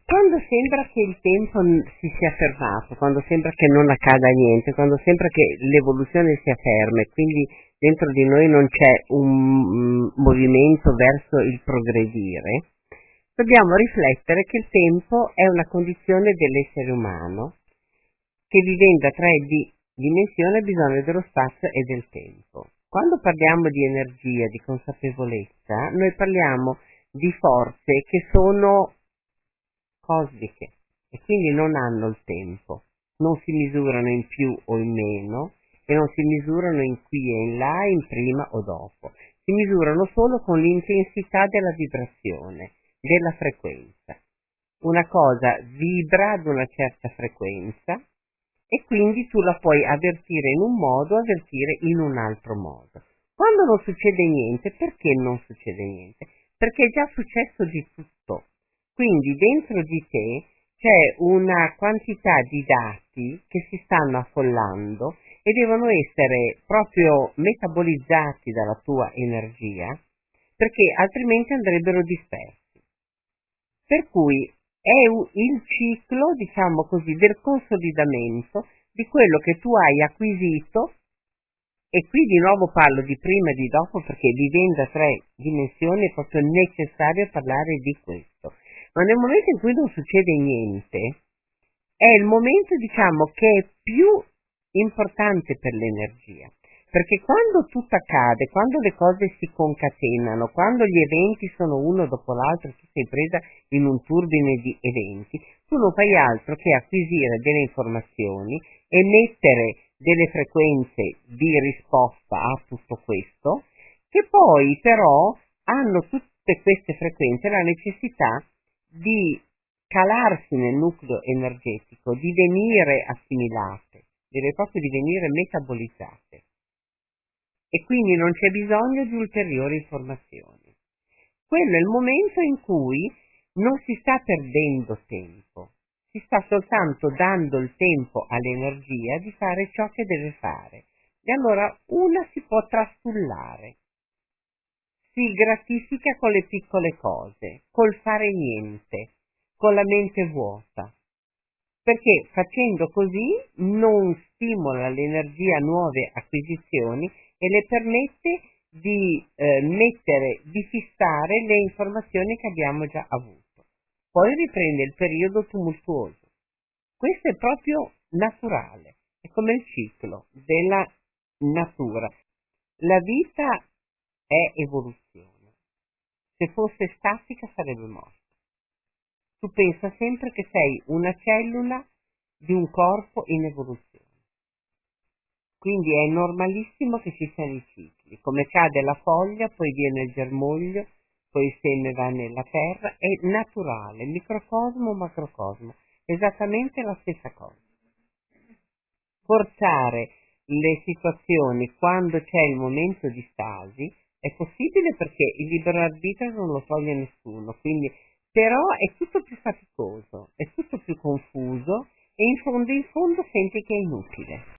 Quando sembra che il tempo si sia fermato, quando sembra che non accada niente, quando sembra che l'evoluzione sia ferma e quindi dentro di noi non c'è un movimento verso il progredire, dobbiamo riflettere che il tempo è una condizione dell'essere umano che vivendo a tre dimensioni ha bisogno dello spazio e del tempo. Quando parliamo di energia, di consapevolezza, noi parliamo di forze che sono cosmiche e quindi non hanno il tempo, non si misurano in più o in meno e non si misurano in qui e in là, in prima o dopo, si misurano solo con l'intensità della vibrazione, della frequenza. Una cosa vibra ad una certa frequenza e quindi tu la puoi avvertire in un modo, avvertire in un altro modo. Quando non succede niente, perché non succede niente? Perché è già successo di tutto. Quindi dentro di te c'è una quantità di dati che si stanno affollando e devono essere proprio metabolizzati dalla tua energia, perché altrimenti andrebbero dispersi. Per cui è il ciclo, diciamo così, del consolidamento di quello che tu hai acquisito. E qui di nuovo parlo di prima e di dopo perché vivendo a tre dimensioni è proprio necessario parlare di questo. Ma nel momento in cui non succede niente, è il momento, diciamo, che è più importante per l'energia. Perché quando tutto accade, quando le cose si concatenano, quando gli eventi sono uno dopo l'altro, tu sei presa in un turbine di eventi, tu non fai altro che acquisire delle informazioni, emettere delle frequenze di risposta a tutto questo, che poi però hanno tutte queste frequenze la necessità di calarsi nel nucleo energetico, di venire assimilate, deve proprio divenire metabolizzate. E quindi non c'è bisogno di ulteriori informazioni. Quello è il momento in cui non si sta perdendo tempo, si sta soltanto dando il tempo all'energia di fare ciò che deve fare. E allora una si può trastullare, si gratifica con le piccole cose, col fare niente, con la mente vuota, perché facendo così non stimola l'energia a nuove acquisizioni e le permette di di fissare le informazioni che abbiamo già avuto. Poi riprende il periodo tumultuoso. Questo è proprio naturale, è come il ciclo della natura. La vita è evoluzione. Se fosse statica sarebbe morta. Tu pensa sempre che sei una cellula di un corpo in evoluzione. Quindi è normalissimo che ci siano i cicli. Come cade la foglia, poi viene il germoglio, poi il seme va nella terra. È naturale, microcosmo, macrocosmo. Esattamente la stessa cosa. Forzare le situazioni quando c'è il momento di stasi è possibile perché il libero arbitrio non lo toglie nessuno, quindi però è tutto più faticoso, è tutto più confuso e in fondo senti che è inutile.